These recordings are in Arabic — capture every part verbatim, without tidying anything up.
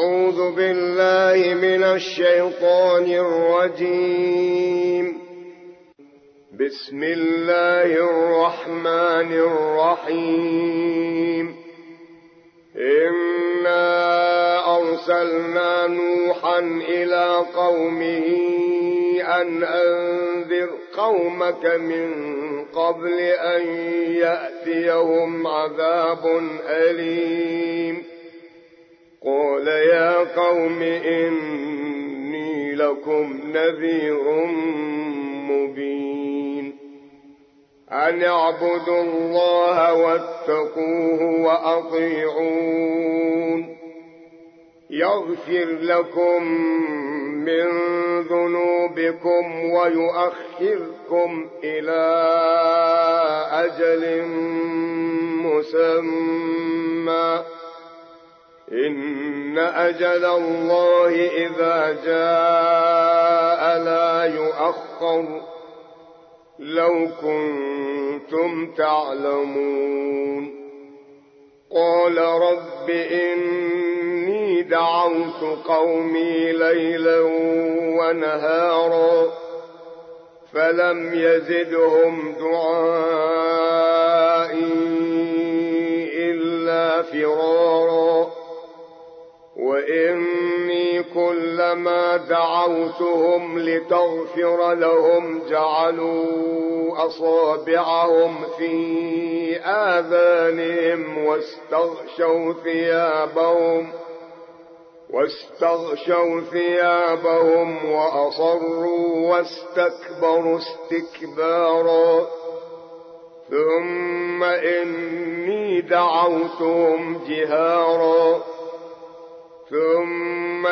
أعوذ بالله من الشيطان الرجيم. بسم الله الرحمن الرحيم. إنا أرسلنا نوحا إلى قومه أن أنذر قومك من قبل أن يأتيهم عذاب أليم. قال يا قوم إني لكم نذير مبين أن اعبدوا الله واتقوه وأطيعون يغفر لكم من ذنوبكم ويؤخركم إلى أجل مسمى إن أجل الله إذا جاء لا يؤخر لو كنتم تعلمون. قال رب إني دعوت قومي ليلا ونهارا فلم يزدهم دعائي إلا فرارا وإني كلما دعوتهم لتغفر لهم جعلوا أصابعهم في آذانهم واستغشوا ثيابهم واستغشوا ثيابهم وأصروا واستكبروا استكبارا ثم إني دعوتهم جهارا ثم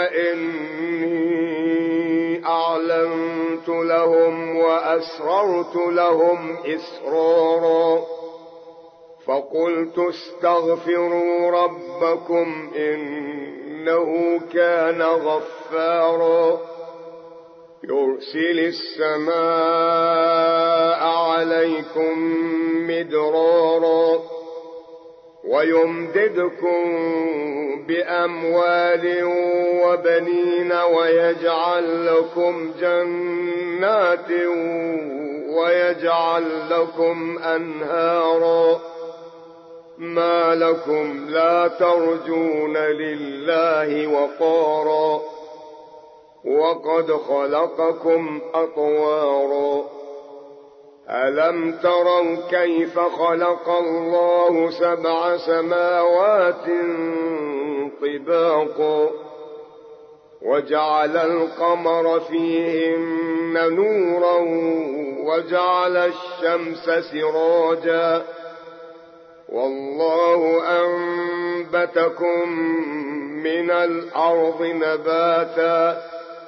إني أعلنت لهم وأسررت لهم إسرارا فقلت استغفروا ربكم إنه كان غفارا يرسل السماء عليكم مدرارا ويمددكم بأموال وبنين ويجعل لكم جنات ويجعل لكم أنهارا ما لكم لا ترجون لله وقارا وقد خلقكم أطوارا ألم تروا كيف خلق الله سبع سماوات طباقا وجعل القمر فيهن نورا وجعل الشمس سراجا والله أنبتكم من الأرض نباتا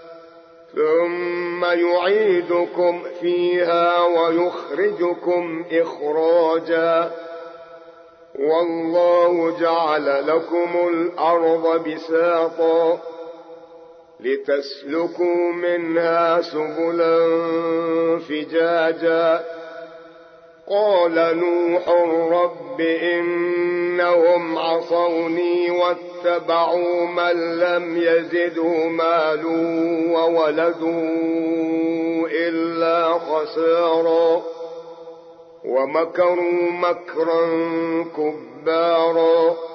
ثم يعيدكم فيها ويخرجكم إخراجا والله جعل لكم الأرض بساطا لتسلكوا منها سبلا فجاجا قال نوح رب إنهم عصوني واتبعوا من لم يزده ماله وولده إلا خسارا ومكروا مكرا كبارا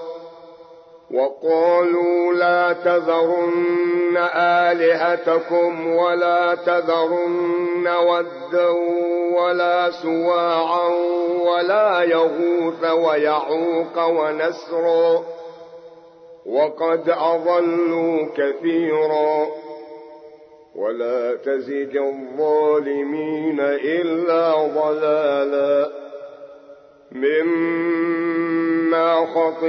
وقالوا لا تذرن آلهتكم ولا تذرن ودا ولا سواعا ولا يغوث ويعوق ونسرا وقد أضلوا كثيرا ولا تزد الظالمين إلا ضلالا مما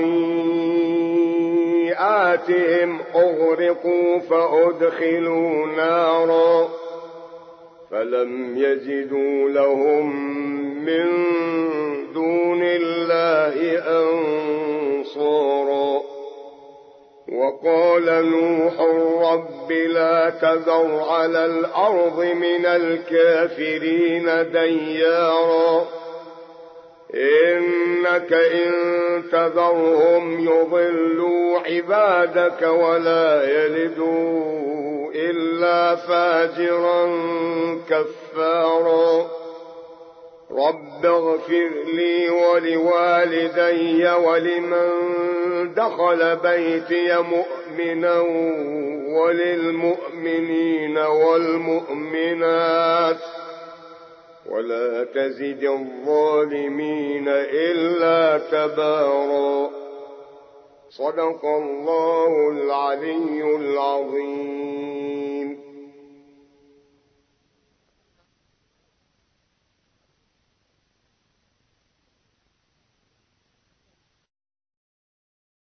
خطيئاتهم أغرقوا فأدخلوا نارا فلم يجدوا لهم من دون الله أنصارا وقال نوح رب لا تذر على الأرض من الكافرين ديارا إنك إن تذرهم يضلوا عبادك ولا يلدوا إلا فاجرا كفارا رب اغفر لي ولوالدي ولمن دخل بيتي مؤمنا وللمؤمنين والمؤمنات ولا تزد الظالمين إلا تبارا. صدق الله العلي العظيم.